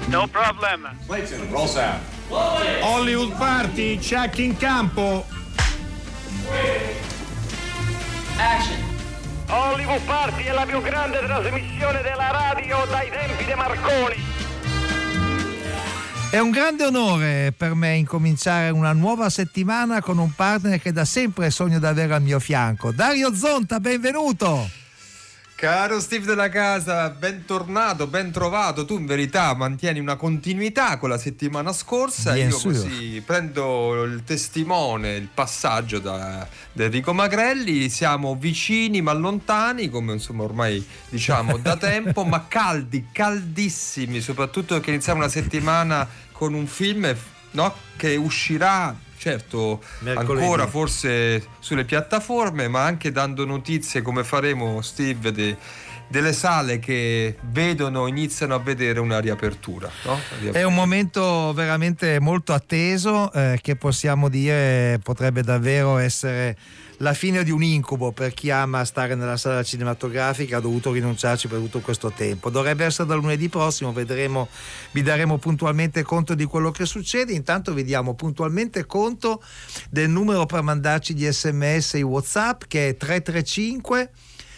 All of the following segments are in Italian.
No problem. Clayton, roll sound. Hollywood Party, check in campo. Action. Hollywood Party è la più grande trasmissione della radio dai tempi di Marconi. È un grande onore per me incominciare una nuova settimana con un partner che da sempre sogno di avere al mio fianco. Dario Zonta, benvenuto! Caro Steve della casa, bentornato, ben trovato. Tu in verità mantieni una continuità con la settimana scorsa. Bien Io sûr. così prendo il testimone, il passaggio da Enrico Magrelli. Siamo vicini ma lontani, come insomma ormai diciamo da tempo, ma caldi, caldissimi, soprattutto che iniziamo una settimana con un film, no, che uscirà, certo, Mercoledì. ancora forse sulle piattaforme, ma anche dando notizie, come faremo, Steve, delle sale che iniziano a vedere una riapertura, no? È un momento veramente molto atteso, che possiamo dire potrebbe davvero essere la fine di un incubo per chi ama stare nella sala cinematografica, ha dovuto rinunciarci per tutto questo tempo. Dovrebbe essere da lunedì prossimo, vedremo, vi daremo puntualmente conto di quello che succede. Intanto vi diamo puntualmente conto del numero per mandarci gli SMS e i WhatsApp, che è 335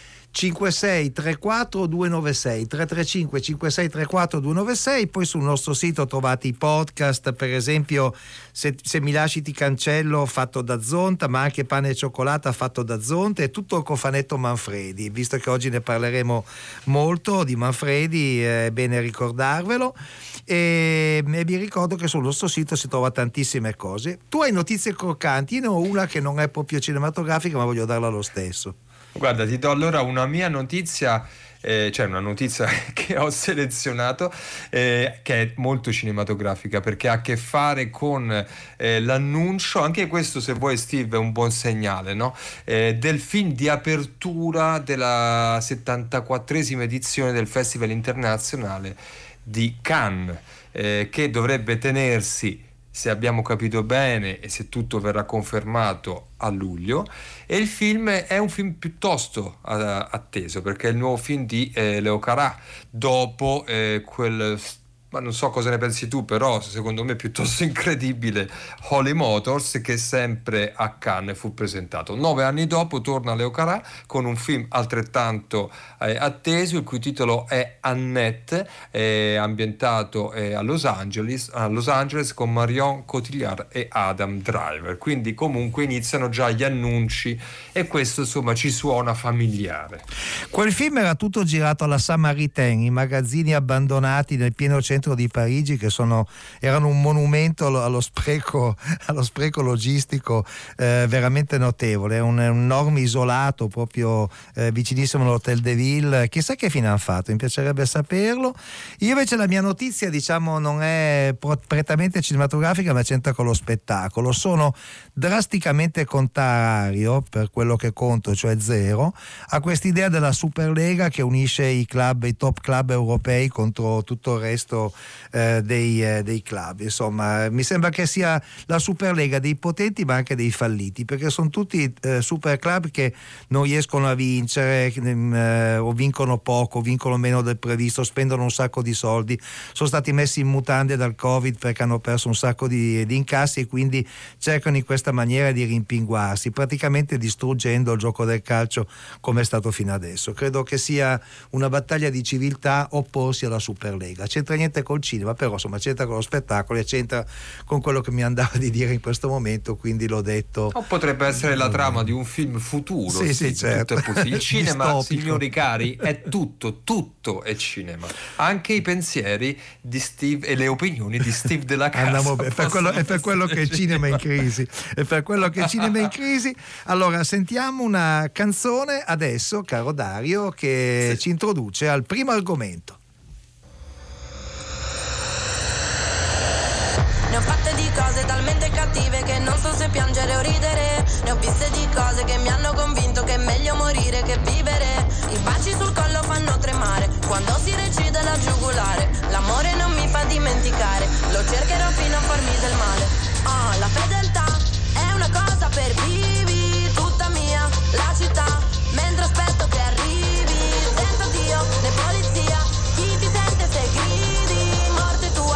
5634 296 335 5634 296. Poi sul nostro sito trovate i podcast, per esempio se mi lasci ti cancello, fatto da Zonta, ma anche Pane e cioccolata fatto da Zonta, e tutto il cofanetto Manfredi. Visto che oggi ne parleremo molto di Manfredi, è bene ricordarvelo, e vi ricordo che sul nostro sito si trova tantissime cose. Tu hai notizie croccanti, io ne ho una che non è proprio cinematografica, ma voglio darla lo stesso. Guarda, ti do allora una mia notizia, cioè una notizia che ho selezionato, che è molto cinematografica, perché ha a che fare con l'annuncio, anche questo se vuoi Steve è un buon segnale, no? Del film di apertura della 74esima edizione del Festival Internazionale di Cannes, che dovrebbe tenersi, se abbiamo capito bene e se tutto verrà confermato, a luglio. E il film è un film piuttosto atteso, perché è il nuovo film di Leo Carà, dopo ma non so cosa ne pensi tu, però secondo me piuttosto incredibile, Holy Motors, che sempre a Cannes fu presentato. 9 anni dopo torna Leo Carà con un film altrettanto atteso, il cui titolo è Annette, ambientato a Los Angeles con Marion Cotillard e Adam Driver. Quindi comunque iniziano già gli annunci, e questo insomma ci suona familiare. Quel film era tutto girato alla Samaritaine, i magazzini abbandonati nel pieno centro di Parigi, che erano un monumento allo spreco logistico veramente notevole. È un enorme isolato proprio vicinissimo all'Hotel de Ville. Chissà che fine hanno fatto, mi piacerebbe saperlo. Io invece la mia notizia, diciamo, non è prettamente cinematografica, ma c'entra con lo spettacolo. Sono drasticamente contrario, per quello che conto, cioè zero, a quest'idea della Superlega che unisce i top club europei contro tutto il resto dei club. Insomma, mi sembra che sia la Superlega dei potenti ma anche dei falliti, perché sono tutti super club che non riescono a vincere, o vincono poco, vincono meno del previsto, spendono un sacco di soldi, sono stati messi in mutande dal Covid perché hanno perso un sacco di incassi, e quindi cercano in questa maniera di rimpinguarsi, praticamente distruggendo il gioco del calcio come è stato fino adesso. Credo che sia una battaglia di civiltà opporsi alla Superlega. C'entra niente col cinema, però insomma c'entra con lo spettacolo e c'entra con quello che mi andava di dire in questo momento, quindi l'ho detto. O potrebbe essere la trama di un film futuro. Sì, certo. Tutto è possibile. Il cinema, Distopico. signori cari, è tutto è cinema, anche i pensieri di Steve e le opinioni di Steve della casa. È per quello che il cinema è in crisi, è per quello che il cinema è in crisi. Allora sentiamo una canzone adesso, caro Dario, che ci introduce al primo argomento. Ne ho fatte di cose talmente cattive che non so se piangere o ridere. Ne ho viste di cose che mi hanno convinto che è meglio morire che vivere. I baci sul collo fanno tremare quando si recide la giugulare. L'amore non mi fa dimenticare, lo cercherò fino a farmi del male. La fedeltà è una cosa per vivi, tutta mia, la città, mentre aspetto che arrivi. Senza Dio né polizia, chi ti sente se gridi, morte tua.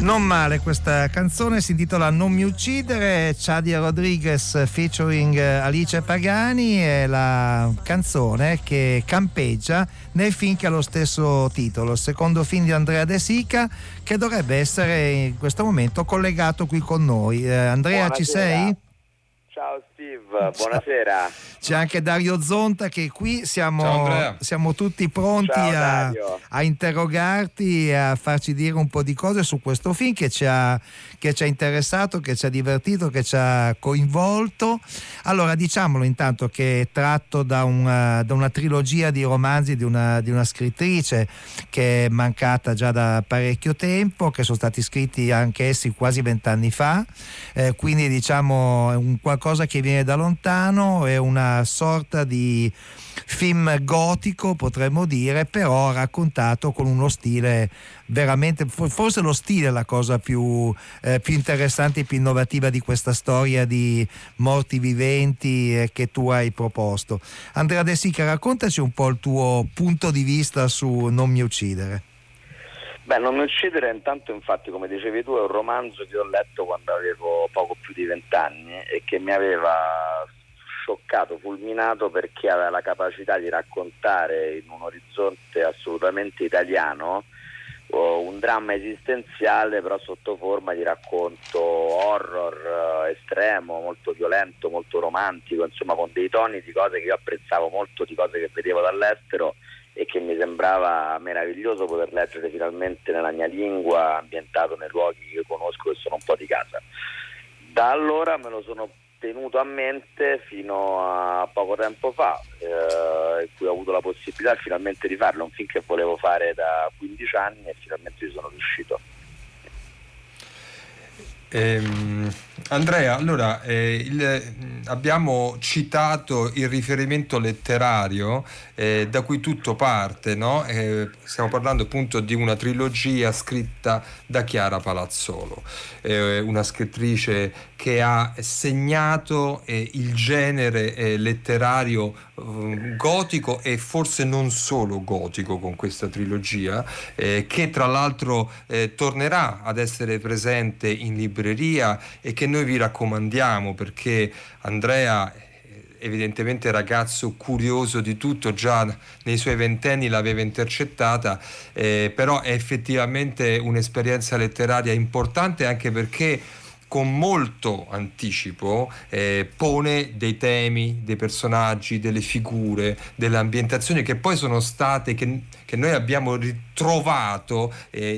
Non male questa canzone, si intitola Non mi uccidere, Chadia Rodriguez featuring Alice Pagani, è la canzone che campeggia nel film che ha lo stesso titolo, il secondo film di Andrea De Sica, che dovrebbe essere in questo momento collegato qui con noi. Andrea, Buonasera. ci sei? Ciao Steve, buonasera. C'è anche Dario Zonta che è qui, Ciao, siamo tutti pronti Ciao, a interrogarti e a farci dire un po' di cose su questo film che ci ha interessato, che ci ha divertito, che ci ha coinvolto. Allora, diciamolo intanto che è tratto da una trilogia di romanzi di una scrittrice che è mancata già da parecchio tempo, che sono stati scritti anche essi quasi 20 anni fa, quindi diciamo è un qualcosa che viene da lontano, è una sorta di film gotico, potremmo dire, però raccontato con uno stile veramente, forse lo stile è la cosa più interessante e più innovativa di questa storia di morti viventi che tu hai proposto. Andrea De Sica, raccontaci un po' il tuo punto di vista su Non mi uccidere. Beh, Non mi uccidere, intanto, infatti, come dicevi tu, è un romanzo che ho letto quando avevo poco più di 20 anni e che mi aveva scioccato, fulminato, perché aveva la capacità di raccontare in un orizzonte assolutamente italiano un dramma esistenziale, però sotto forma di racconto horror estremo, molto violento, molto romantico, insomma con dei toni di cose che io apprezzavo molto, di cose che vedevo dall'estero e che mi sembrava meraviglioso poter leggere finalmente nella mia lingua, ambientato nei luoghi che conosco e sono un po' di casa. Da allora me lo sono tenuto a mente fino a poco tempo fa, in cui ho avuto la possibilità finalmente di farlo, un film che volevo fare da 15 anni e finalmente ci sono riuscito. Andrea, allora abbiamo citato il riferimento letterario da cui tutto parte, no? Stiamo parlando appunto di una trilogia scritta da Chiara Palazzolo, una scrittrice che ha segnato il genere letterario gotico e forse non solo gotico con questa trilogia, che tra l'altro tornerà ad essere presente in libreria e che noi vi raccomandiamo, perché Andrea, evidentemente ragazzo curioso di tutto, già nei suoi 20 anni l'aveva intercettata, però è effettivamente un'esperienza letteraria importante, anche perché con molto anticipo pone dei temi, dei personaggi, delle figure, delle ambientazioni che poi sono state, che noi abbiamo ritrovato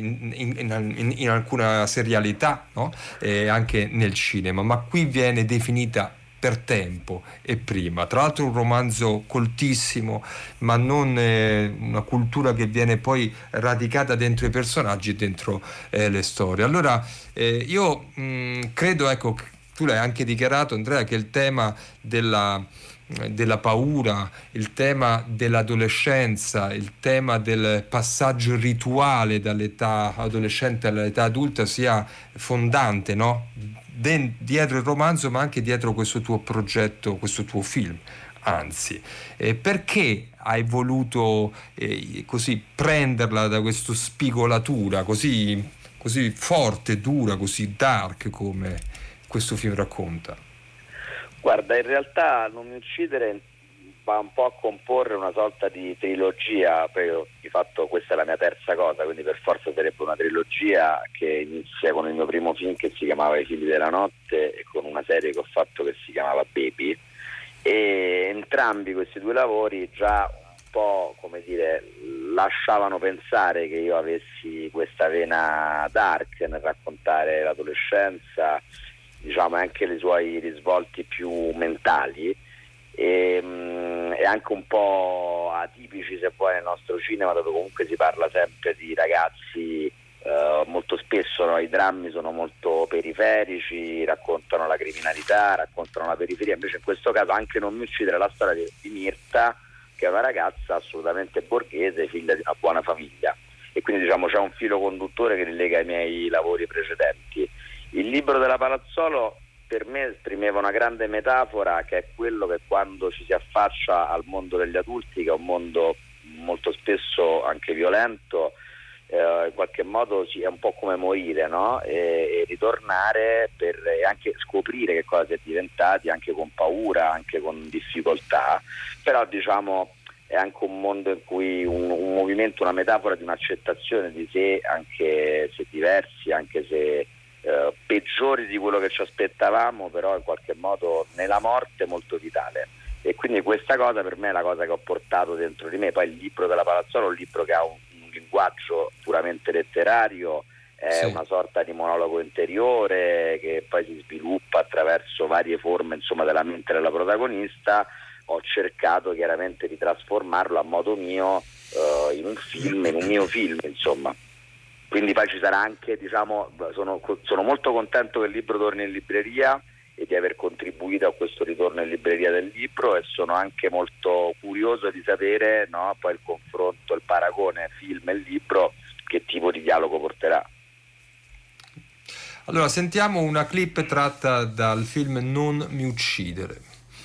in alcuna serialità, no? Anche nel cinema, ma qui viene definita per tempo e prima. Tra l'altro un romanzo coltissimo, ma non una cultura che viene poi radicata dentro i personaggi e dentro le storie. Allora io credo, ecco, tu l'hai anche dichiarato, Andrea, che il tema della paura, il tema dell'adolescenza, il tema del passaggio rituale dall'età adolescente all'età adulta sia fondante, no? Dietro il romanzo, ma anche dietro questo tuo progetto, questo tuo film. Anzi, perché hai voluto così prenderla da questa spigolatura così forte, dura, così dark come questo film racconta? Guarda, in realtà Non mi uccidere va un po' a comporre una sorta di trilogia, perché di fatto questa è la mia terza cosa, quindi per forza sarebbe una trilogia che inizia con il mio primo film che si chiamava I figli della notte e con una serie che ho fatto che si chiamava Baby, e entrambi questi due lavori già un po', come dire, lasciavano pensare che io avessi questa vena dark nel raccontare l'adolescenza, diciamo anche i suoi risvolti più mentali e anche un po' atipici, se vuoi, nel nostro cinema, dove comunque si parla sempre di ragazzi, molto spesso, no? I drammi sono molto periferici, raccontano la criminalità, raccontano la periferia. Invece in questo caso anche Non mi uccidere la storia di Mirta, che è una ragazza assolutamente borghese, figlia di una buona famiglia, e quindi diciamo c'è un filo conduttore che rilega ai miei lavori precedenti. Il libro della Palazzolo per me esprimeva una grande metafora, che è quello che quando ci si affaccia al mondo degli adulti, che è un mondo molto spesso anche violento, in qualche modo è un po' come morire, no? E ritornare e anche scoprire che cosa si è diventati, anche con paura, anche con difficoltà, però diciamo è anche un mondo in cui un movimento, una metafora di un'accettazione di sé, anche se diversi, anche se peggiori di quello che ci aspettavamo, però in qualche modo nella morte molto vitale. E quindi questa cosa per me è la cosa che ho portato dentro di me. Poi il libro della Palazzolo è un libro che ha un linguaggio puramente letterario, è una sorta di monologo interiore che poi si sviluppa attraverso varie forme, insomma, della mente della protagonista. Ho cercato chiaramente di trasformarlo a modo mio in un film, in un mio film, insomma. Quindi poi ci sarà anche, diciamo, sono molto contento che il libro torni in libreria e di aver contribuito a questo ritorno in libreria del libro, e sono anche molto curioso di sapere, no, poi il confronto, il paragone film e libro, che tipo di dialogo porterà. Allora, sentiamo una clip tratta dal film Non mi uccidere.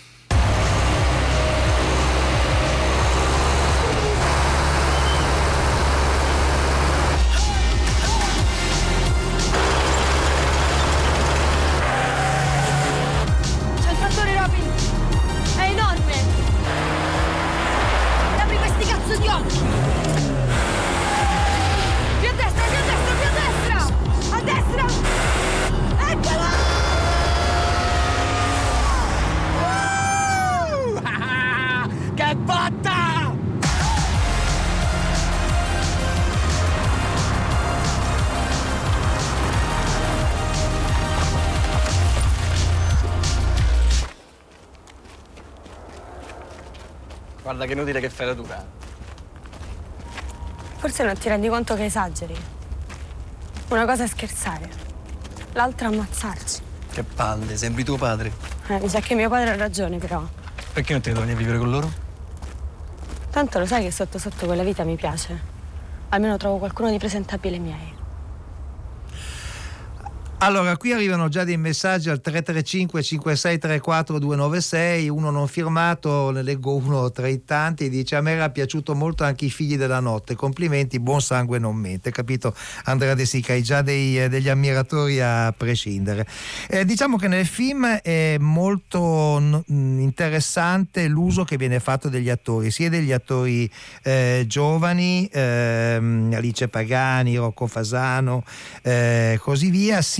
Guarda che inutile che fai la dura. Forse non ti rendi conto che esageri. Una cosa è scherzare, l'altra ammazzarci. Che palle, sembri tuo padre. Mi sa che mio padre ha ragione, però. Perché non te ne torni a vivere con loro? Tanto lo sai che sotto sotto quella vita mi piace. Almeno trovo qualcuno di presentabile miei. Allora, qui arrivano già dei messaggi al 335 5634 296, uno non firmato, ne leggo uno tra i tanti, dice: a me era piaciuto molto anche I figli della notte, complimenti, buon sangue non mente, capito Andrea De Sica, hai già degli ammiratori a prescindere. Diciamo che nel film è molto interessante l'uso che viene fatto degli attori, sia degli attori giovani, Alice Pagani, Rocco Fasano, così via, sia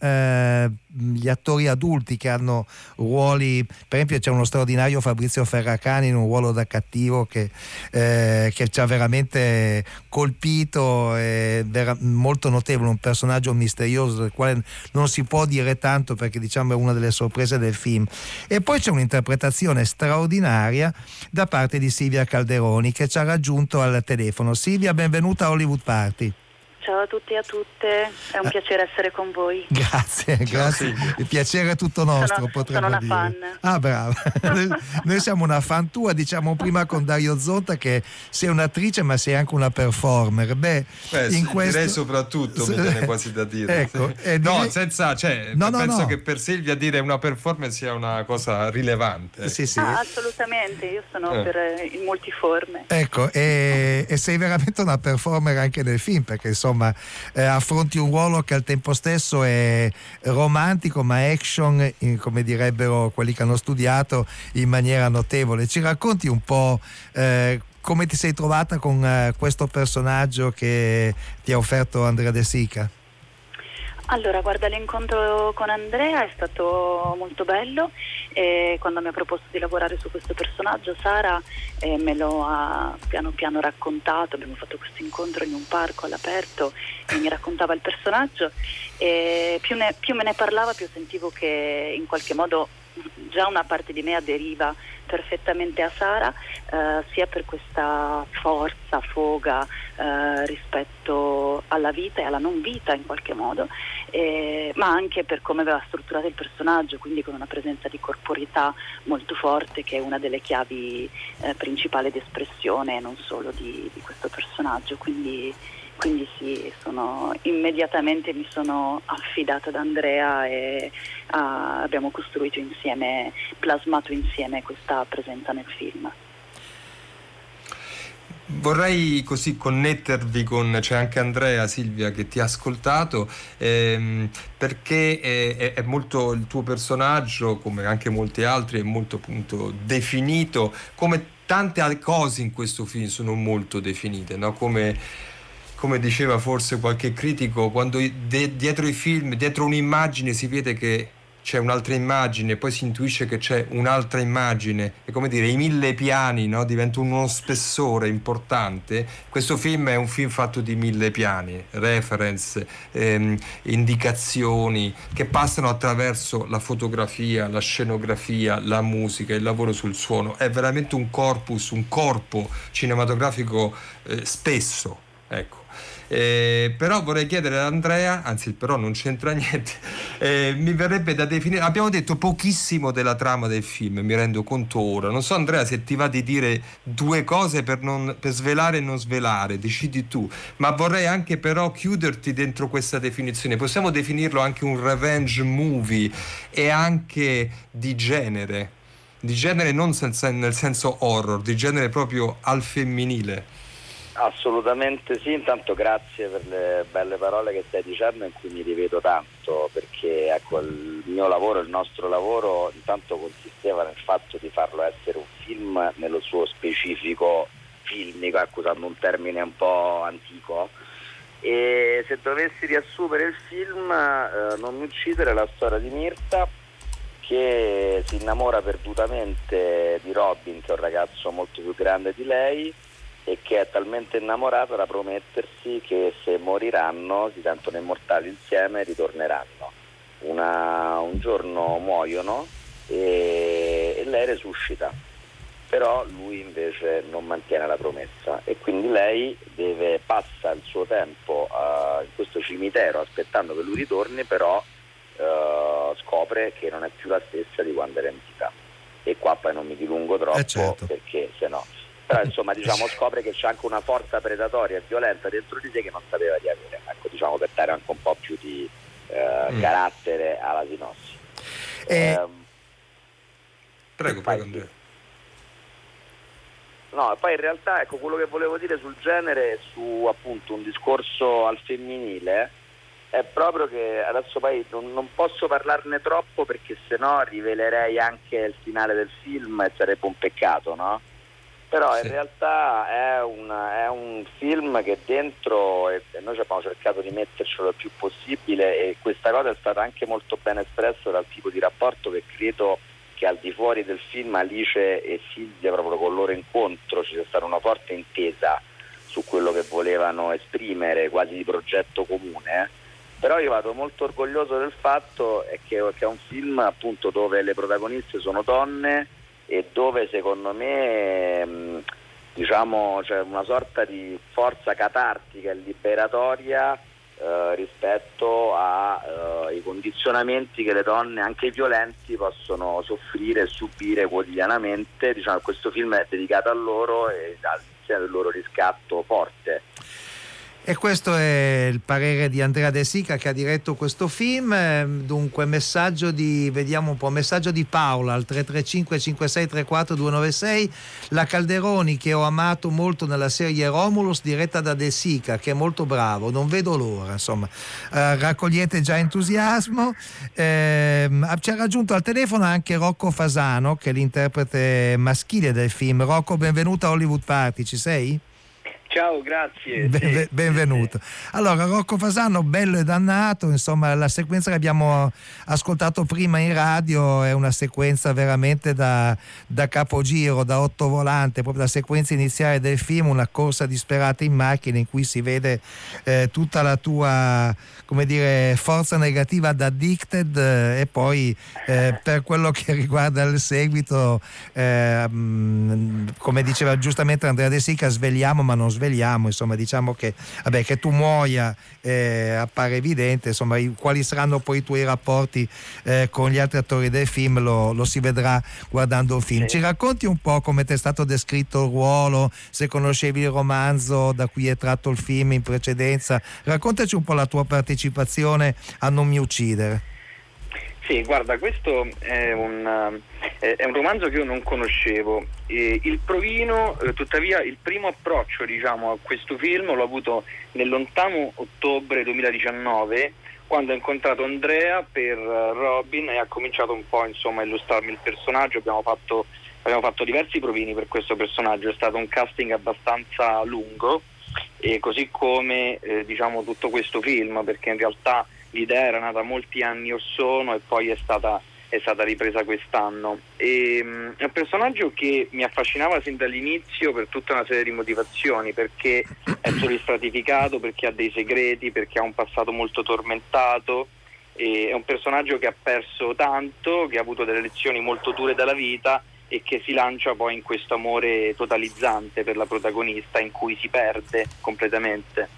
gli attori adulti che hanno ruoli. Per esempio c'è uno straordinario Fabrizio Ferracani in un ruolo da cattivo che ci ha veramente colpito, molto notevole, un personaggio misterioso del quale non si può dire tanto perché diciamo è una delle sorprese del film. E poi c'è un'interpretazione straordinaria da parte di Silvia Calderoni, che ci ha raggiunto al telefono. Silvia, benvenuta a Hollywood Party. Ciao a tutti e a tutte, è un piacere essere con voi. Grazie, grazie. Il piacere è tutto nostro, sono una dire. fan. Ah, brava. Noi siamo una fan tua, diciamo prima con Dario Zonta che sei un'attrice ma sei anche una performer. Beh, in questo... direi soprattutto, mi viene quasi da dire. Ecco, no, senza, penso che per Silvia dire una performer sia una cosa rilevante. Sì, sì. Assolutamente, io sono per il multiforme. Ecco, e sei veramente una performer anche nel film, perché insomma affronti un ruolo che al tempo stesso è romantico ma action, come direbbero quelli che hanno studiato, in maniera notevole. Ci racconti un po' come ti sei trovata con questo personaggio che ti ha offerto Andrea De Sica? Allora, guarda, l'incontro con Andrea è stato molto bello, e quando mi ha proposto di lavorare su questo personaggio, Sara me lo ha piano piano raccontato. Abbiamo fatto questo incontro in un parco all'aperto e mi raccontava il personaggio, e più me ne parlava, più sentivo che in qualche modo già una parte di me aderiva perfettamente a Sara, sia per questa forza, foga rispetto alla vita e alla non vita in qualche modo, ma anche per come aveva strutturato il personaggio, quindi con una presenza di corporeità molto forte, che è una delle chiavi principali di espressione non solo di questo personaggio. Quindi sì, immediatamente mi sono affidata ad Andrea e abbiamo costruito insieme, plasmato insieme questa presenza nel film. Vorrei così connettervi con, c'è anche Andrea, Silvia, che ti ha ascoltato, perché è molto, il tuo personaggio, come anche molti altri, è molto appunto definito, come tante cose in questo film sono molto definite, no? Come diceva forse qualche critico, quando dietro i film, dietro un'immagine si vede che c'è un'altra immagine, poi si intuisce che c'è un'altra immagine, è come dire, i 1000 piani, no? Diventano uno spessore importante. Questo film è un film fatto di 1000 piani, reference, indicazioni che passano attraverso la fotografia, la scenografia, la musica, il lavoro sul suono. È veramente un corpus, un corpo cinematografico spesso, ecco. Però vorrei chiedere ad Andrea, anzi il però non c'entra niente, mi verrebbe da definire, abbiamo detto pochissimo della trama del film, mi rendo conto ora, non so Andrea se ti va di dire due cose per svelare e non svelare, decidi tu, ma vorrei anche però chiuderti dentro questa definizione. Possiamo definirlo anche un revenge movie e anche di genere non nel senso horror, di genere proprio al femminile. Assolutamente sì, intanto grazie per le belle parole che stai dicendo, in cui mi rivedo tanto, perché ecco, il mio lavoro, il nostro lavoro intanto consisteva nel fatto di farlo essere un film nello suo specifico filmico, ecco, usando un termine un po' antico, e se dovessi riassumere il film, Non mi uccidere, la storia di Mirta che si innamora perdutamente di Robin, che è un ragazzo molto più grande di lei, e che è talmente innamorata da promettersi che se moriranno, si sentono immortali insieme, ritorneranno. Un giorno muoiono e lei resuscita, però lui invece non mantiene la promessa e quindi lei passa il suo tempo in questo cimitero aspettando che lui ritorni, però scopre che non è più la stessa di quando era in vita. E qua poi non mi dilungo troppo, certo, perché se no... Però insomma scopre che c'è anche una forza predatoria e violenta dentro di sé che non sapeva di avere, ecco, diciamo, per dare anche un po' più di carattere alla sinossi. Prego Andrea. No, poi in realtà ecco, quello che volevo dire sul genere, su appunto un discorso al femminile, è proprio che adesso poi non posso parlarne troppo, perché sennò rivelerei anche il finale del film e sarebbe un peccato, no? Però in realtà è un film che dentro, e noi abbiamo cercato di mettercelo il più possibile, e questa cosa è stata anche molto ben espressa dal tipo di rapporto che credo che al di fuori del film Alice e Silvia, proprio con il loro incontro, ci sia stata una forte intesa su quello che volevano esprimere, quasi di progetto comune. Però io vado molto orgoglioso del fatto che è un film appunto dove le protagoniste sono donne, e dove secondo me diciamo c'è una sorta di forza catartica e liberatoria rispetto ai condizionamenti che le donne, anche violenti, possono soffrire e subire quotidianamente. Diciamo che questo film è dedicato a loro e al loro riscatto forte. E questo è il parere di Andrea De Sica, che ha diretto questo film. Dunque messaggio di Paola al 335 5634 296. La Calderoni, che ho amato molto nella serie Romulus, diretta da De Sica, che è molto bravo, non vedo l'ora, insomma, raccogliete già entusiasmo. Ci ha raggiunto al telefono anche Rocco Fasano, che è l'interprete maschile del film. Rocco, benvenuto a Hollywood Party, ci sei? Ciao, grazie. Benvenuto. Allora, Rocco Fasano, bello e dannato, insomma, la sequenza che abbiamo ascoltato prima in radio è una sequenza veramente da capogiro, da ottovolante, proprio la sequenza iniziale del film, una corsa disperata in macchina in cui si vede tutta la tua, come dire, forza negativa da Addicted, e poi per quello che riguarda il seguito, come diceva giustamente Andrea De Sica, svegliamo ma non svegliamo, insomma, diciamo che che tu muoia appare evidente, insomma, quali saranno poi i tuoi rapporti con gli altri attori del film lo si vedrà guardando il film. Ci racconti un po' come ti è stato descritto il ruolo, se conoscevi il romanzo da cui è tratto il film in precedenza, raccontaci un po' la tua partecipazione a Non mi uccidere. Sì, guarda, questo è un romanzo che io non conoscevo. Il provino, tuttavia, il primo approccio, diciamo, a questo film l'ho avuto nel lontano ottobre 2019, quando ho incontrato Andrea per Robin e ha cominciato un po', insomma, a illustrarmi il personaggio. Abbiamo fatto diversi provini per questo personaggio, è stato un casting abbastanza lungo, e così come diciamo tutto questo film, perché in realtà l'idea era nata molti anni or sono e poi è stata ripresa quest'anno. È un personaggio che mi affascinava sin dall'inizio per tutta una serie di motivazioni, perché è sovrastratificato, perché ha dei segreti, perché ha un passato molto tormentato, e è un personaggio che ha perso tanto, che ha avuto delle lezioni molto dure dalla vita e che si lancia poi in questo amore totalizzante per la protagonista, in cui si perde completamente.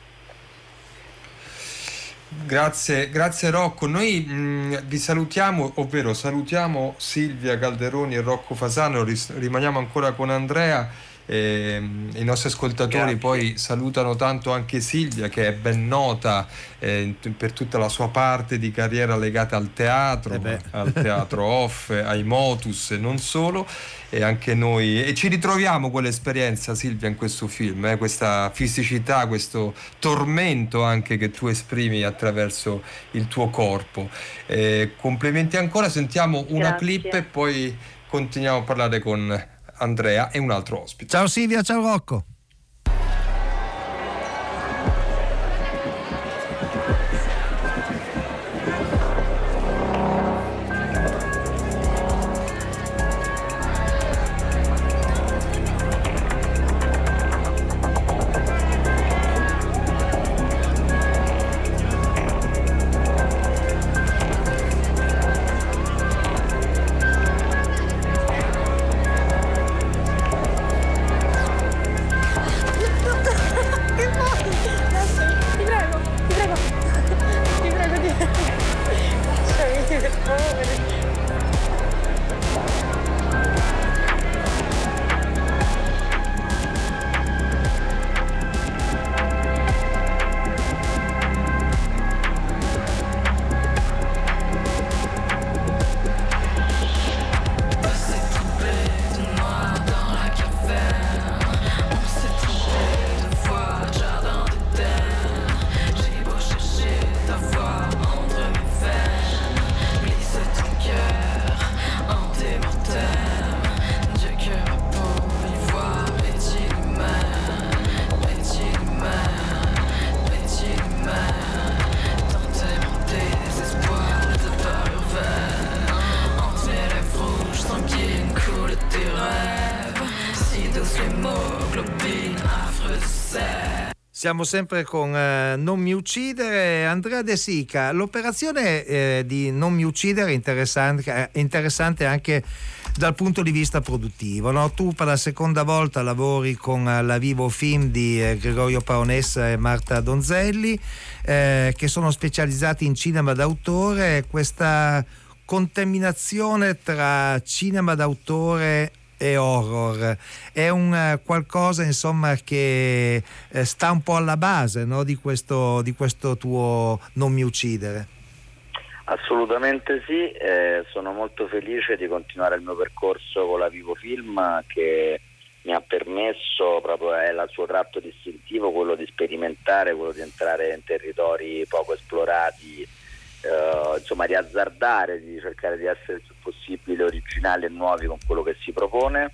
Grazie Rocco. Noi vi salutiamo, ovvero salutiamo Silvia Calderoni e Rocco Fasano, rimaniamo ancora con Andrea. I nostri ascoltatori Grazie. Poi salutano tanto anche Silvia, che è ben nota per tutta la sua parte di carriera legata al teatro off, ai Motus e non solo, e anche noi, e ci ritroviamo quell'esperienza, Silvia, in questo film, questa fisicità, questo tormento anche che tu esprimi attraverso il tuo corpo. Complimenti ancora, sentiamo una clip e poi continuiamo a parlare con Andrea e un altro ospite. Ciao Silvia, ciao Rocco. Siamo sempre con Non mi uccidere. Andrea De Sica, l'operazione di Non mi uccidere è interessante anche dal punto di vista produttivo, no? Tu per la seconda volta lavori con la Vivo Film di Gregorio Paonessa e Marta Donzelli, che sono specializzati in cinema d'autore. Questa contaminazione tra cinema d'autore e horror è un qualcosa, insomma, che sta un po' alla base, no? di questo tuo Non mi uccidere. Assolutamente sì, sono molto felice di continuare il mio percorso con la Vivo Film, che mi ha permesso, proprio è il suo tratto distintivo, quello di sperimentare, quello di entrare in territori poco esplorati, insomma di azzardare, di cercare di essere il più possibile originali e nuovi con quello che si propone.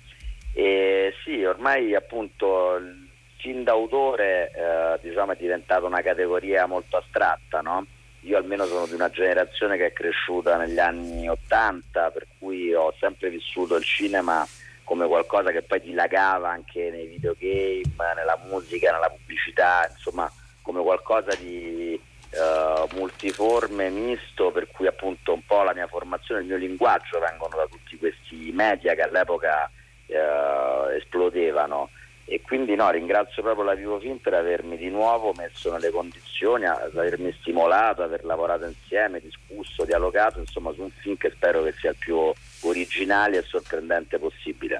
E sì, ormai appunto il film d'autore diciamo è diventata una categoria molto astratta, no? Io almeno sono di una generazione che è cresciuta negli anni '80, per cui ho sempre vissuto il cinema come qualcosa che poi dilagava anche nei videogame, nella musica, nella pubblicità, insomma come qualcosa di multiforme, misto, per cui appunto un po' la mia formazione, il mio linguaggio vengono da tutti questi media che all'epoca esplodevano. E quindi ringrazio proprio la Vivo Film per avermi di nuovo messo nelle condizioni, avermi stimolato, aver lavorato insieme, discusso, dialogato, insomma, su un film che spero che sia il più originale e sorprendente possibile.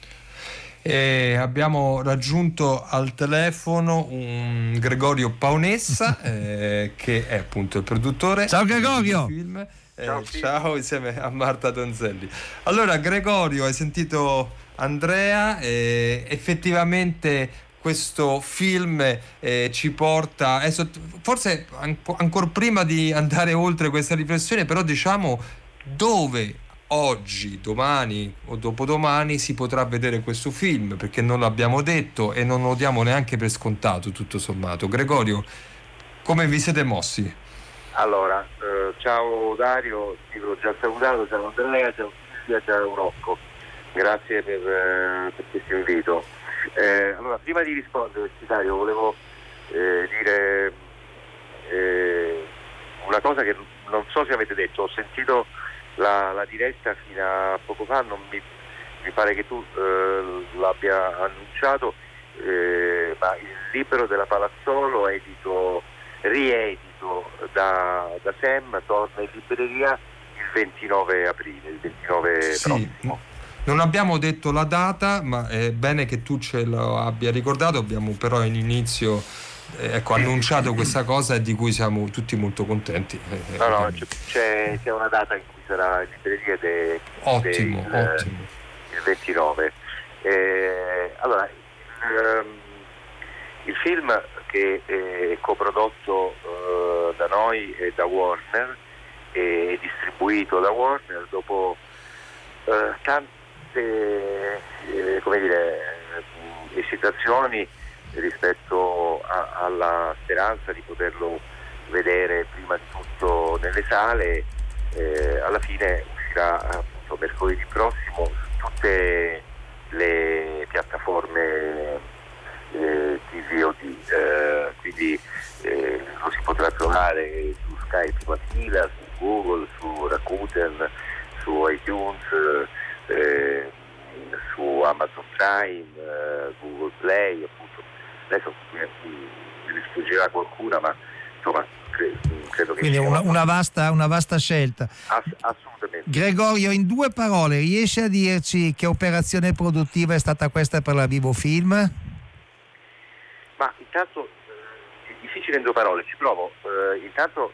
E abbiamo raggiunto al telefono un Gregorio Paonessa che è appunto il produttore. Ciao Gregorio! del film. Ciao, insieme a Marta Donzelli. Allora, Gregorio, hai sentito Andrea, effettivamente questo film ci porta, forse ancora prima di andare oltre questa riflessione, però diciamo dove oggi, domani o dopodomani si potrà vedere questo film, perché non l'abbiamo detto e non lo diamo neanche per scontato, tutto sommato. Gregorio, come vi siete mossi? Allora, ciao Dario, ti ho già salutato, ciao Andrea, ciao Silvia, ciao Rocco, grazie per questo invito. Allora, prima di rispondere, Dario, volevo dire una cosa che non so se avete detto. Ho sentito la diretta fino a poco fa, mi pare che tu l'abbia annunciato, ma il libro della Palazzolo riedito da Sam torna in libreria il 29 aprile, il 29 prossimo. Non abbiamo detto la data, ma è bene che tu ce lo abbia ricordato. Abbiamo però in annunciato questa cosa e di cui siamo tutti molto contenti. C'è una data in cui sarà in libreria ed è ottimo. Il 29. Allora, il film che è coprodotto da noi e da Warner e distribuito da Warner dopo tante esitazioni rispetto alla speranza di poterlo vedere prima di tutto nelle sale, alla fine uscirà appunto mercoledì prossimo su tutte le piattaforme TV OD, quindi lo si potrà trovare su Sky Prima Fila, su Google, su Rakuten, su iTunes, su Amazon Prime, Google Play, appunto. Adesso me ne sfuggirà qualcuna, ma insomma credo che quindi una vasta scelta. Assolutamente. Gregorio, in 2 parole riesci a dirci che operazione produttiva è stata questa per la Vivo Film? Ma intanto è difficile in 2 parole, ci provo. Intanto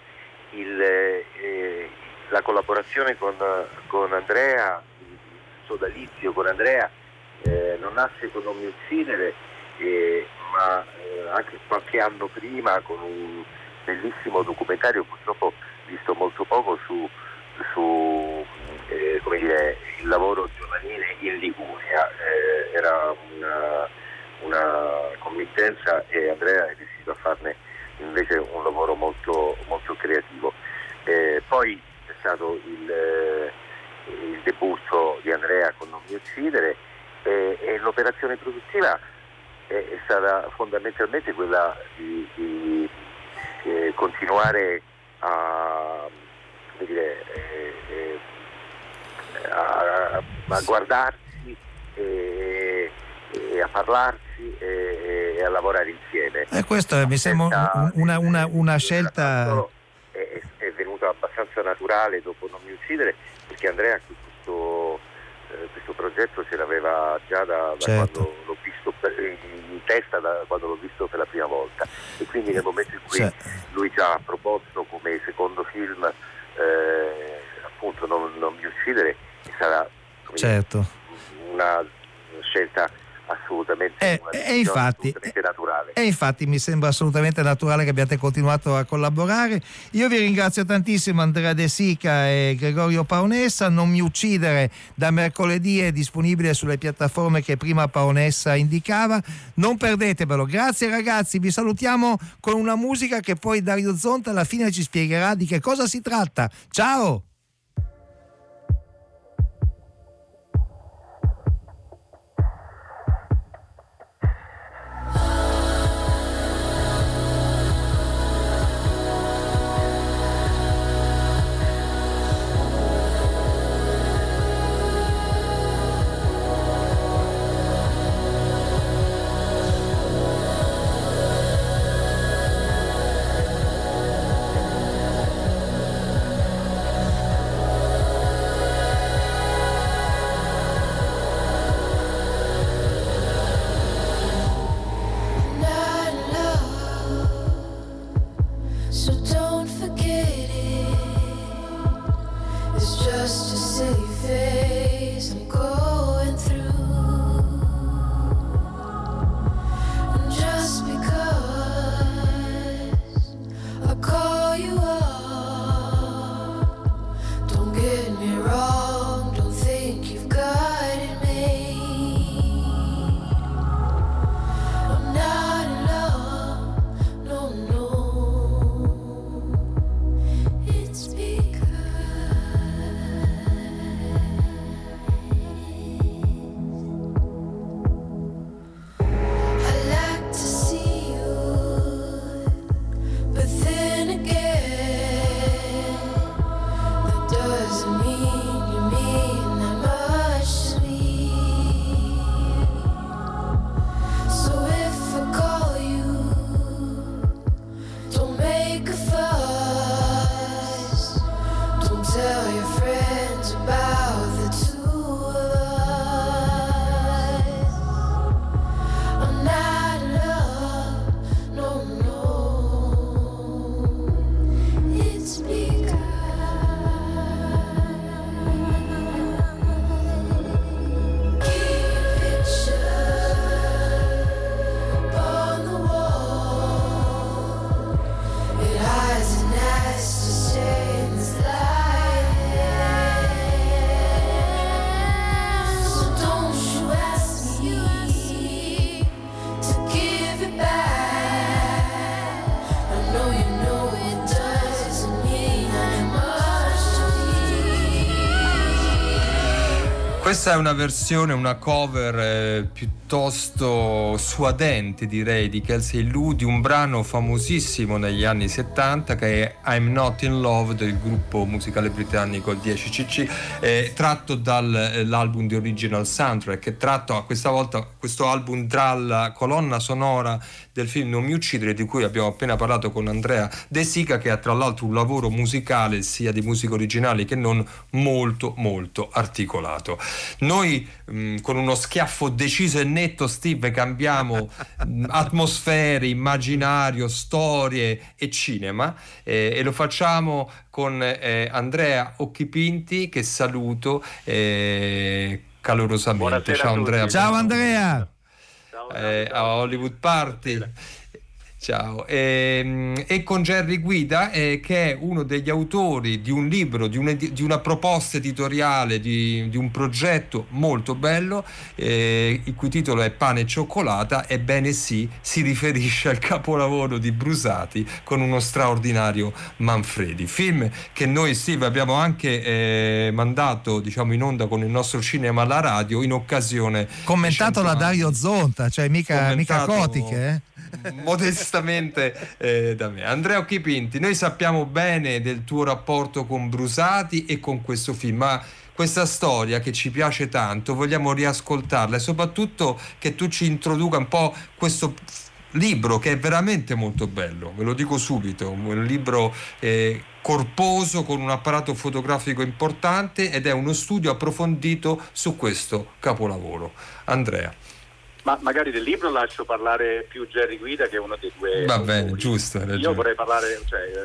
la collaborazione con Andrea, il sodalizio con Andrea, non nasce con Non mi uccidere, ma anche qualche anno prima con un bellissimo documentario, purtroppo visto molto poco, su il lavoro giovanile in Liguria. Era una committenza e Andrea è riuscito a farne invece un lavoro molto, molto creativo. Poi è stato il debutto di Andrea con Non mi uccidere, e l'operazione produttiva è stata fondamentalmente quella di continuare a guardarsi e a parlarsi e a lavorare insieme. Questo mi sembra una scelta. È venuta abbastanza naturale dopo Non mi uccidere, perché Andrea questo progetto ce l'aveva già da quando l'ho visto in testa, da quando l'ho visto per la prima volta, e quindi nel momento in cui lui ci ha proposto come secondo film appunto Non mi uccidere, sarà una scelta assolutamente naturale. E infatti mi sembra assolutamente naturale che abbiate continuato a collaborare. Io vi ringrazio tantissimo, Andrea De Sica e Gregorio Paonessa. Non mi uccidere da mercoledì è disponibile sulle piattaforme che prima Paonessa indicava, non perdetevelo. Grazie ragazzi, vi salutiamo con una musica che poi Dario Zonta alla fine ci spiegherà di che cosa si tratta. Ciao! Questa è una versione, una cover piuttosto suadente, direi, di Kelsey Lu, di un brano famosissimo negli anni 70 che è I'm Not in Love del gruppo musicale britannico 10cc, tratto dall'album di Original Soundtrack, è tratto questa volta questo album dalla colonna sonora del film Non mi uccidere, di cui abbiamo appena parlato con Andrea De Sica, che ha tra l'altro un lavoro musicale sia di musica originale che non molto molto articolato. Noi con uno schiaffo deciso e netto, Steve, cambiamo atmosfere, immaginario, storie e cinema, e lo facciamo con Andrea Occhipinti, che saluto calorosamente. Buonasera. Ciao Andrea. Ciao Andrea. A Hollywood Party. Ciao. E con Jerry Guida, che è uno degli autori di un libro, di una proposta editoriale, di un progetto molto bello, il cui titolo è Pane e cioccolata. Ebbene sì, si riferisce al capolavoro di Brusati con uno straordinario Manfredi, film che noi, Steve, abbiamo anche mandato, diciamo, in onda con il nostro cinema alla radio in occasione, commentato da Dario Zonta, cioè mica Cotiche, modestamente da me. Andrea Occhipinti, noi sappiamo bene del tuo rapporto con Brusati e con questo film, ma questa storia che ci piace tanto vogliamo riascoltarla, e soprattutto che tu ci introduca un po' questo libro, che è veramente molto bello, ve lo dico subito, un libro corposo, con un apparato fotografico importante, ed è uno studio approfondito su questo capolavoro. Andrea. Ma magari del libro lascio parlare più Jerry Guida, che è uno dei due. Va bene, giusto. Io vorrei parlare,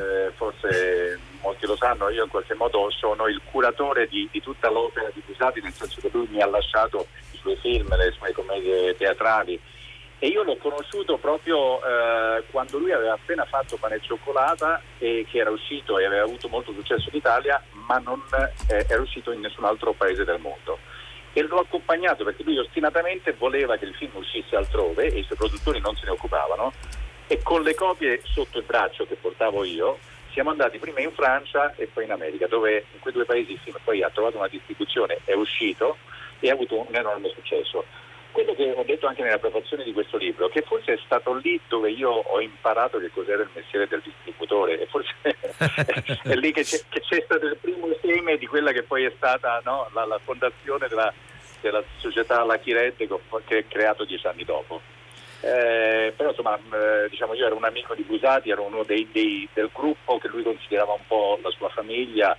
forse molti lo sanno, io in qualche modo sono il curatore di tutta l'opera di Brusati, nel senso che lui mi ha lasciato i suoi film, le sue commedie teatrali, e io l'ho conosciuto proprio quando lui aveva appena fatto Pane e cioccolata, che era uscito e aveva avuto molto successo in Italia, ma non era uscito in nessun altro paese del mondo. E l'ho accompagnato perché lui ostinatamente voleva che il film uscisse altrove e i suoi produttori non se ne occupavano, e con le copie sotto il braccio che portavo io siamo andati prima in Francia e poi in America, dove in quei due paesi il film poi ha trovato una distribuzione, è uscito e ha avuto un enorme successo. Quello che ho detto anche nella prefazione di questo libro, che forse è stato lì dove io ho imparato che cos'era il mestiere del distributore, e forse è lì che c'è stato il primo seme di quella che poi è stata, no, la fondazione della società Lucky Red, che è creato 10 anni dopo. Però insomma, diciamo, io ero un amico di Brusati, ero uno del gruppo che lui considerava un po' la sua famiglia,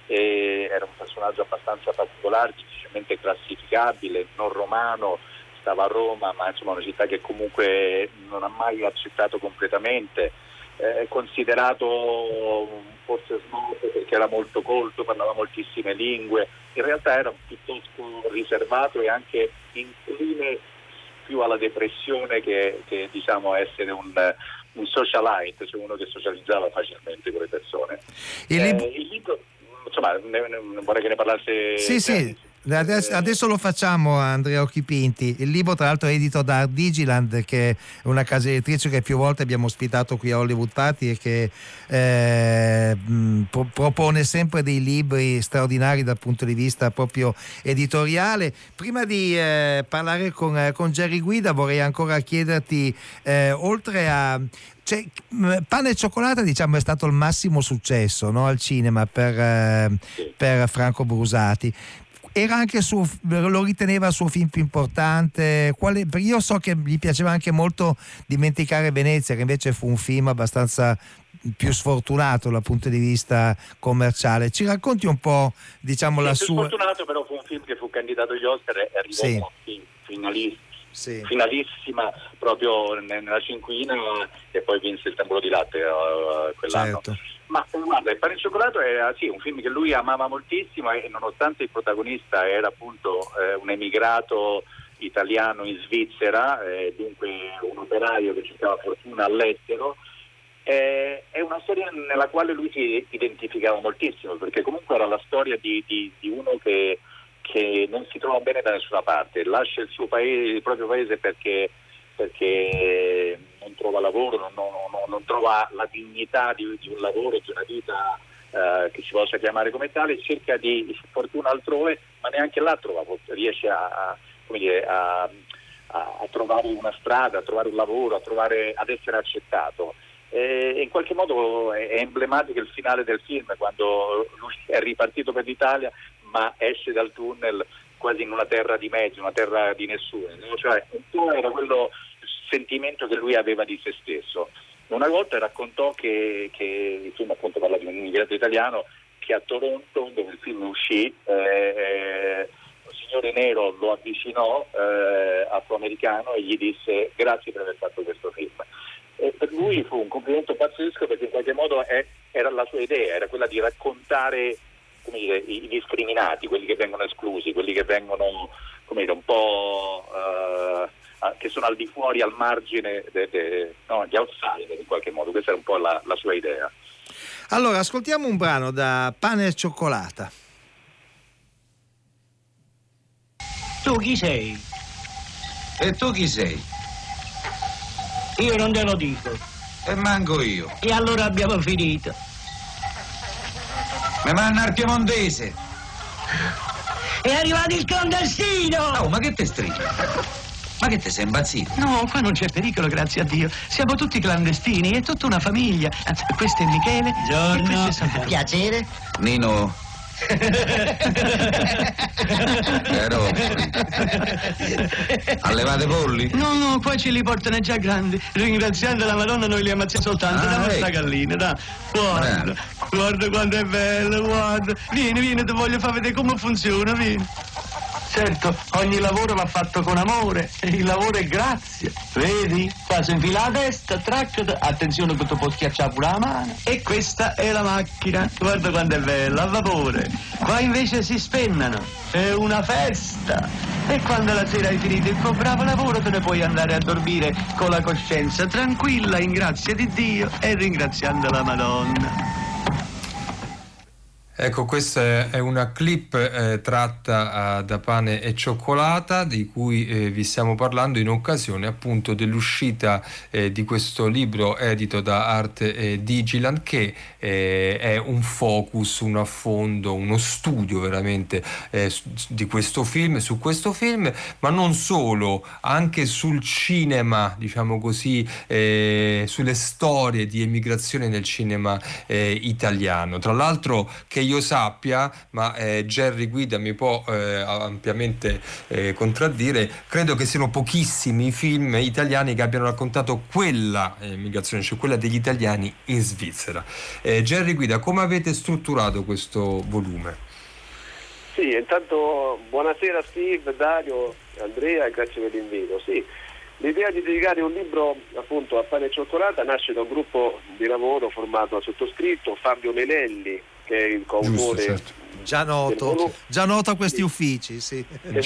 e era un personaggio abbastanza particolare, difficilmente classificabile, non romano, stava a Roma, ma insomma una città che comunque non ha mai accettato completamente, considerato forse snob perché era molto colto, parlava moltissime lingue, in realtà era piuttosto riservato e anche incline più alla depressione che diciamo essere un socialite, cioè uno che socializzava facilmente con le persone. Il libro, insomma, vorrei che ne parlasse. Sì. Adesso lo facciamo, Andrea Occhipinti. Il libro, tra l'altro, è edito da Ardigiland, che è una casa editrice che più volte abbiamo ospitato qui a Hollywood Party e che propone sempre dei libri straordinari dal punto di vista proprio editoriale. Prima di parlare con Jerry Guida, vorrei ancora chiederti, oltre a Pane e cioccolata, diciamo, è stato il massimo successo, no, al cinema per Franco Brusati. Era anche lo riteneva il suo film più importante? Perché io so che gli piaceva anche molto Dimenticare Venezia, che invece fu un film abbastanza più sfortunato dal punto di vista commerciale. Ci racconti un po', diciamo, la sua. Sfortunato, però fu un film che fu candidato agli Oscar e arrivò finalissima proprio nella cinquina, e poi vinse il Tamburo di Latte quell'anno. Certo. Ma guarda, Il Pane e cioccolato era un film che lui amava moltissimo, e nonostante il protagonista era appunto un emigrato italiano in Svizzera, dunque un operaio che cercava fortuna all'estero, è una storia nella quale lui si identificava moltissimo, perché comunque era la storia di uno che non si trova bene da nessuna parte, lascia il suo paese, il proprio paese perché non trova lavoro, non trova la dignità di un lavoro, di una vita che si possa chiamare come tale, cerca di fortuna altrove, ma neanche là riesce a trovare una strada, a trovare un lavoro, ad essere accettato. E in qualche modo è emblematico il finale del film, quando lui è ripartito per l'Italia ma esce dal tunnel quasi in una terra di mezzo, una terra di nessuno, no? Cioè un po' era quello sentimento che lui aveva di se stesso. Una volta raccontò che il film appunto parla di un immigrato italiano che a Toronto, dove il film uscì, un signore nero lo avvicinò, afroamericano, e gli disse grazie per aver fatto questo film. E per lui fu un complimento pazzesco, perché in qualche modo era la sua idea, era quella di raccontare, come dire, i discriminati, quelli che vengono esclusi, quelli che vengono, come dire, un po' che sono al di fuori, al margine gli outsider, in qualche modo. Questa era un po' la sua idea. Allora, ascoltiamo un brano da Pane e Cioccolata. Tu chi sei? E tu chi sei? Io non te lo dico. E manco io. E allora abbiamo finito. Mi manna al piemontese. È arrivato il clandestino! Oh, ma che te strilla? Ma che te sei impazzito? No, qua non c'è pericolo, grazie a Dio. Siamo tutti clandestini, è tutta una famiglia. Anzi, questo è Michele. Buongiorno. E questo è Sant'Antonio. Piacere. Nino. Allevate polli? No, qua ce li portano già grandi. Ringraziando la Madonna noi li ammazziamo soltanto. Da questa gallina, da. Guarda quanto è bello, guarda. Vieni, ti voglio far vedere come funziona, vieni. Certo, ogni lavoro va fatto con amore, il lavoro è grazia. Vedi? Qua si infila la testa, traccata, attenzione che tu puoi schiacciare pure la mano. E questa è la macchina, guarda quanto è bella, a vapore. Qua invece si spennano, è una festa. E quando la sera hai finito il tuo bravo lavoro te ne puoi andare a dormire con la coscienza tranquilla, in grazia di Dio e ringraziando la Madonna. Ecco, questa è una clip tratta da Pane e Cioccolata, di cui vi stiamo parlando in occasione appunto dell'uscita di questo libro edito da Arte Digiland, che è un focus, un affondo, uno studio veramente di questo film, su questo film, ma non solo, anche sul cinema, diciamo così, sulle storie di emigrazione nel cinema italiano. Tra l'altro, che io sappia, ma Jerry Guida mi può ampiamente contraddire, credo che siano pochissimi i film italiani che abbiano raccontato quella migrazione, cioè quella degli italiani in Svizzera. Jerry Guida, come avete strutturato questo volume? Sì, intanto buonasera Steve, Dario, Andrea, e grazie per l'invito. Sì, l'idea di dedicare un libro appunto a Pane e Cioccolata nasce da un gruppo di lavoro formato dal sottoscritto, Fabio Menelli, che è il coautore. Certo. Già noto a questi uffici, sì.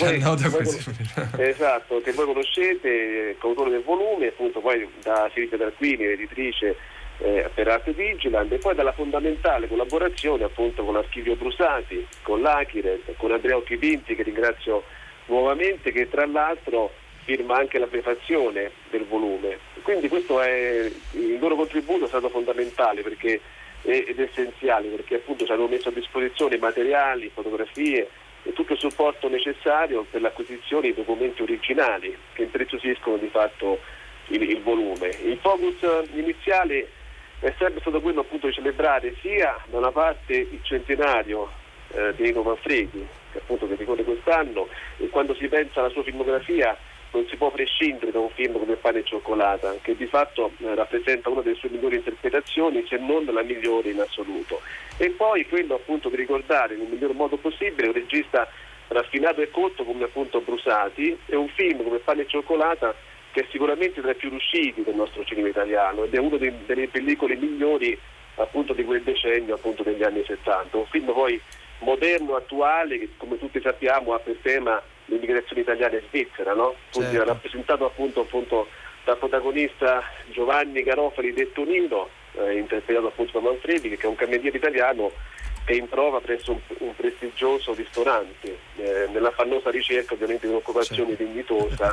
Esatto, che voi conoscete, coautore del volume, appunto poi da Silvia Tarquini, editrice per Arte Vigiland, e poi dalla fondamentale collaborazione appunto con l'Archivio Brusati, con l'Achiret, con Andrea Occhipinti, che ringrazio nuovamente, che tra l'altro firma anche la prefazione del volume. Quindi questo è il loro contributo, è stato fondamentale ed essenziale, perché appunto ci hanno messo a disposizione materiali, fotografie e tutto il supporto necessario per l'acquisizione di documenti originali che impreziosiscono di fatto il volume. Il focus iniziale è sempre stato quello appunto di celebrare sia da una parte il centenario di Nino Manfredi, che appunto che ricorre quest'anno, e quando si pensa alla sua filmografia non si può prescindere da un film come Pane e Cioccolata, che di fatto rappresenta una delle sue migliori interpretazioni, se non la migliore in assoluto. E poi quello appunto di ricordare nel miglior modo possibile un regista raffinato e colto come appunto Brusati, e un film come Pane e Cioccolata che è sicuramente tra i più riusciti del nostro cinema italiano ed è uno delle pellicole migliori appunto di quel decennio, appunto degli anni 70. Un film poi moderno, attuale, che come tutti sappiamo ha per tema l'immigrazione italiana in Svizzera, no? Certo. Rappresentato appunto dal protagonista Giovanni Garofali detto Nino, interpretato appunto da Manfredi, che è un cameriere italiano che è in prova presso un prestigioso ristorante, nella fannosa ricerca ovviamente di un'occupazione dignitosa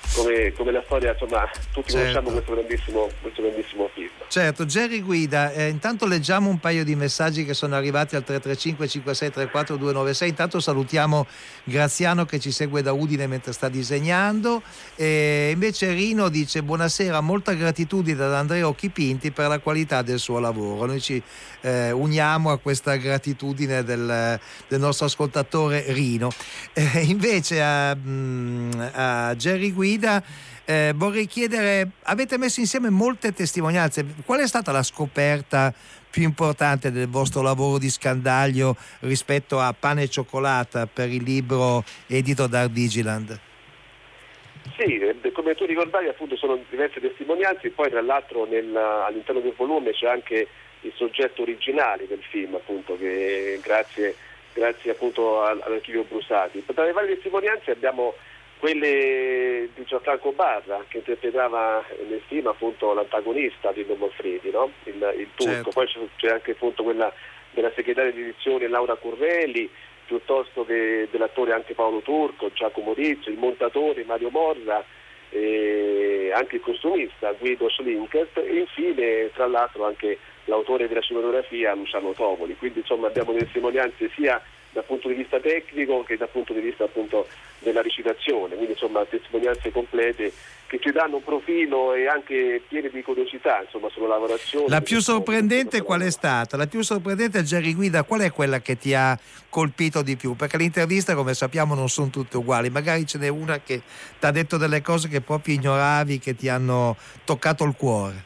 come la storia, insomma, tutti conosciamo questo grandissimo film. Certo, Jerry Guida, intanto leggiamo un paio di messaggi che sono arrivati al 335 5634 296. Intanto salutiamo Graziano che ci segue da Udine mentre sta disegnando, e invece Rino dice: buonasera, molta gratitudine ad Andrea Occhipinti per la qualità del suo lavoro. Noi ci uniamo a questa gratitudine del nostro ascoltatore Rino. Invece a Jerry Guida vorrei chiedere, avete messo insieme molte testimonianze, qual è stata la scoperta più importante del vostro lavoro di scandaglio rispetto a Pane e Cioccolata per il libro edito da Vigiland? Sì, come tu ricordavi, appunto sono diverse testimonianze, poi tra l'altro all'interno del volume c'è anche il soggetto originale del film, appunto, che grazie appunto all'archivio Brusati. Tra le varie testimonianze abbiamo quelle di Gianfranco Barra, che interpretava nel film appunto l'antagonista di Don Manfredi, no? il turco. Certo. Poi c'è anche appunto quella della segretaria di edizione Laura Currelli, piuttosto che dell'attore anche Paolo Turco, Giacomo Rizzo, il montatore Mario Morra, anche il costumista Guido Schlinkert, e infine tra l'altro anche l'autore della cinematografia Luciano Tovoli. Quindi insomma abbiamo testimonianze sia dal punto di vista tecnico che dal punto di vista appunto della recitazione, quindi insomma testimonianze complete che ci danno un profilo e anche piene di curiosità, insomma, sulla lavorazione. La più sorprendente qual è stata? La più sorprendente, Jerry Guida, qual è quella che ti ha colpito di più? Perché le interviste, come sappiamo, non sono tutte uguali, magari ce n'è una che ti ha detto delle cose che proprio ignoravi, che ti hanno toccato il cuore.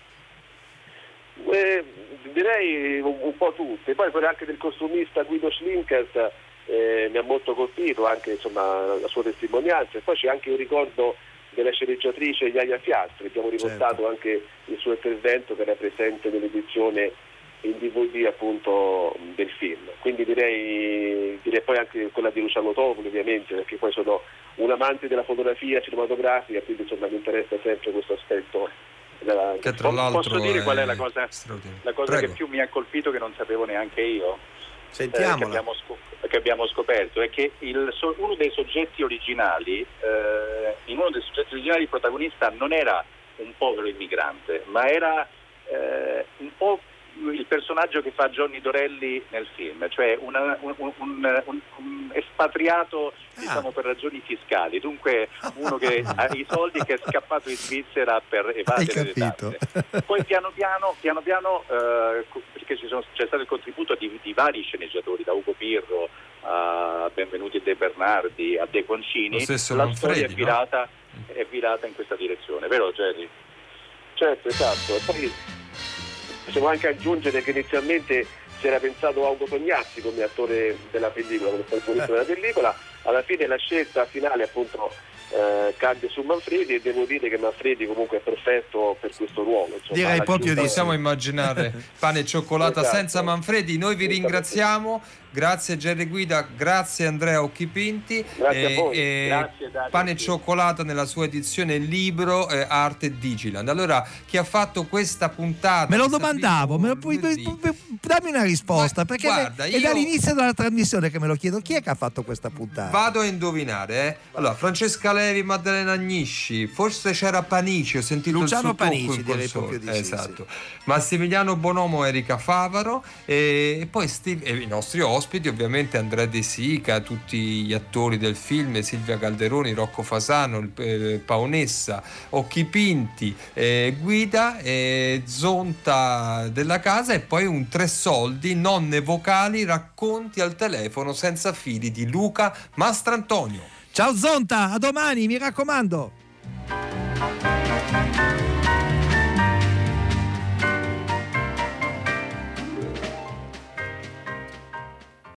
Direi un po' tutte, poi quella anche del costumista Guido Schlinkert mi ha molto colpito, anche insomma la sua testimonianza, e poi c'è anche un ricordo della sceneggiatrice Iaia Fiastri, abbiamo riportato anche il suo intervento che era presente nell'edizione in DVD appunto del film, quindi direi poi anche quella di Luciano Tovoli, ovviamente, perché poi sono un amante della fotografia cinematografica, quindi insomma mi interessa sempre questo aspetto. Che tra l'altro posso dire qual è la cosa che più mi ha colpito, che non sapevo neanche io, che abbiamo scoperto, è che uno dei soggetti originali, il protagonista non era un povero immigrante, ma era un po' il personaggio che fa Johnny Dorelli nel film, cioè un espatriato, diciamo, per ragioni fiscali, dunque uno che ha i soldi, che è scappato in Svizzera per evadere le tasse. Poi piano piano perché c'è stato il contributo di vari sceneggiatori, da Ugo Pirro a Benvenuti e De Bernardi a De Concini, la storia è virata in questa direzione, vero Jerry? Certo, esatto. E poi possiamo anche aggiungere che inizialmente si era pensato a Ugo Tognazzi come attore della pellicola, come protagonista della pellicola. Alla fine la scelta finale appunto cadde su Manfredi, e devo dire che Manfredi comunque è perfetto per questo ruolo. Insomma, direi proprio di possiamo immaginare Pane e Cioccolata senza Manfredi. Noi vi ringraziamo, grazie Jerry Guida, grazie Andrea Occhipinti, grazie a voi. Grazie, Pane e Cioccolata nella sua edizione libro Arte Vigiland. Allora, chi ha fatto questa puntata? Me lo domandavo, dammi una risposta, perché guarda, è dall'inizio della trasmissione che me lo chiedo, chi è che ha fatto questa puntata? Vado a indovinare, Allora, Francesca Levi, Maddalena Agnisci, forse c'era Panici, ho sentito Luciano il suo Panici, direi proprio di sì. Esatto. Massimiliano Bonomo, Erika Favaro, e poi i nostri ospiti, ovviamente Andrea De Sica, tutti gli attori del film, Silvia Calderoni, Rocco Fasano, Paonessa, Occhipinti, Guida, Zonta della casa, e poi un tre soldi, nonne vocali, racconti al telefono senza fili di Luca Mastrantonio. Ciao Zonta, a domani, mi raccomando.